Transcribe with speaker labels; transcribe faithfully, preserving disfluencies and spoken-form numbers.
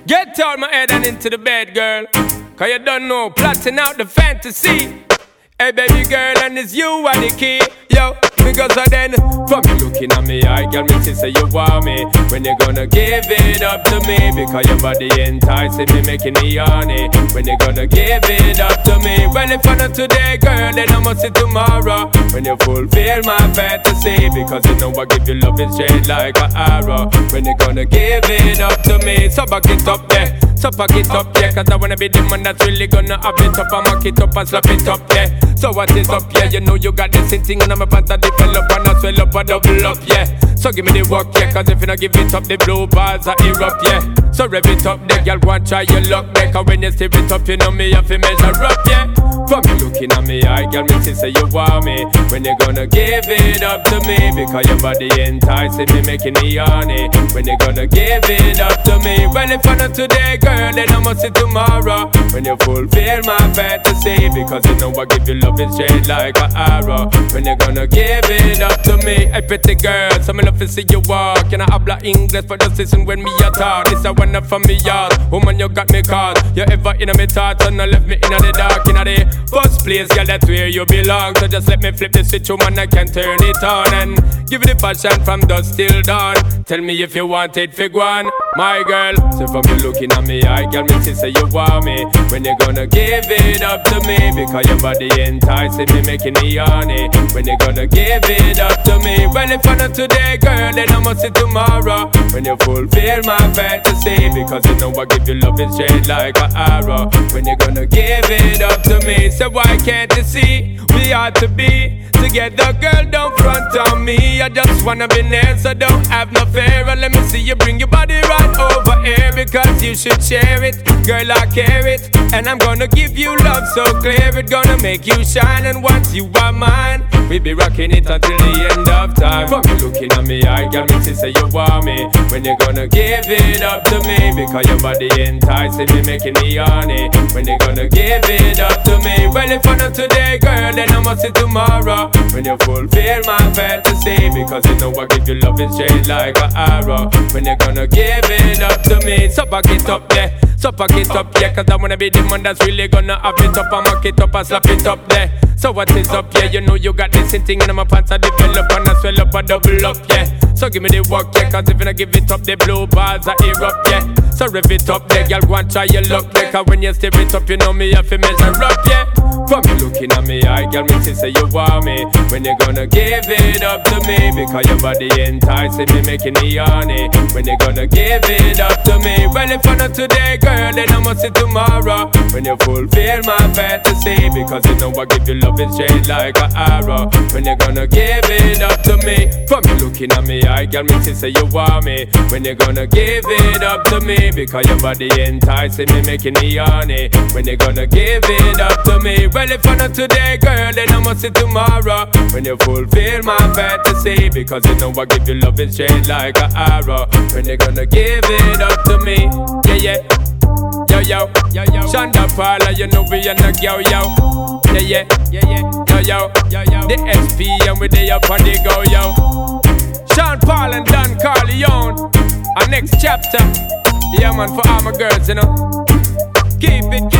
Speaker 1: Get out my head and into the bed, girl. Cause you don't know, plotting out the fantasy. Hey baby girl, and it's you are the key. Yo, because of then, from you looking at me, I girl, me see say you want me. When you gonna give it up to me? Because your body enticing me, making me horny. When you gonna give it up to me? Well, if I not today, girl, then I must see tomorrow. When you fulfill my fantasy, because you know I give you love is straight like an arrow. When you gonna give it up to me? So back it up there, so pack it up, yeah. Cause I wanna be the man that's really gonna have it up. I mock it up and slap it up, yeah. So what is up, yeah? You know you got this thing and I'm about to develop and I swell up and double up, yeah. So give me the work, yeah. Cause if you not give it up, the blue bars are erupt, yeah. So rev it up, there, girl, go and try your luck, yeah. Cause when you stir it up, you know me have to measure up, yeah. From you looking at me, I girl, me see say you want me. When you gonna give it up to me? Because your body enticing me, making me horny. When you gonna give it up to me? Well, if I not today, girl, then I must see tomorrow. When you fulfill my fantasy, because you know I give you love is straight like an arrow. When you gonna give it up to me? Hey pretty girl, so me love to see you walk. And I habla English, but just listen when me a talk. This a one for me, y'all. Woman, you got me caught. You ever in a me thoughts and I left me in the dark, in the first place, girl, that's where you belong. So just let me flip the switch, woman, I can turn it on. And give it the passion from dusk till dawn. Tell me if you want it, fig one, my girl. So from you looking at me, I girl, me see say you want me. When you gonna give it up to me? Because your body enticing me, making me horny. When you gonna give it up to me? Well, if I not today, girl, then I must see tomorrow. When you fulfill my fantasy, because you know I give you love is straight like an arrow. When you gonna give it up to me? So why can't you see we ought to be together, girl? Don't front on me. I just wanna be near, so don't have no fear. Let me see you bring your body right over here, because you should share it, girl. I care it, and I'm gonna give you love so clear. It's gonna make you shine, and once you are mine, we be rocking it until the end of time. From you looking at me, I got me to say you want me. When you gonna give it up to me? Because your body enticing me, making me horny. When you gonna give it up to me? Well, if I not today, girl, then I must see tomorrow. When you fulfill my fantasy, because you know I give you love is straight like an arrow. When you gonna give it up to me? So back it up there, so pack it up, yeah. Cause I wanna be the man that's really gonna have it up and mock it up and slap it up there. So what is up, yeah? You know you got this thing in my pants, I develop and I swell up and double up, yeah. So give me the work, yeah. Cause if you not give it up, the blue bars are erupt, yeah. So rev it up there, girl, go and try your luck, yeah. Cause when you stir it up, you know me have to measure up, yeah. From you looking at me, I girl, me see say you want me. When you gonna give it up to me? Because your body enticing me, making me horny. When you gonna give it up to me? Well, if I not today, girl, then I must see tomorrow. When you fulfill my fantasy, because you know I give you love is straight like an arrow. When you gonna give it up to me? From you looking at me, I girl, me see say you want me. When you gonna give it up to me? Because your body enticing me, making me horny. When you gonna give it up to me? Well, if I not today, girl, then I must see tomorrow. When you fulfill my fantasy, because you know I give you love is straight like an arrow. When you gonna give it up to me? Yeah, yeah. Yo, yo, yo, yo. Shonda Paula, you know we and the yo, yo. Yeah, yeah, yeah, yeah. Yo, yo, yo, yo. The S P and we dey up on the go, yo. Sean Paul and Don Corleone. Our next chapter. Yeah, man, for all my girls, you know. Keep it, keep it.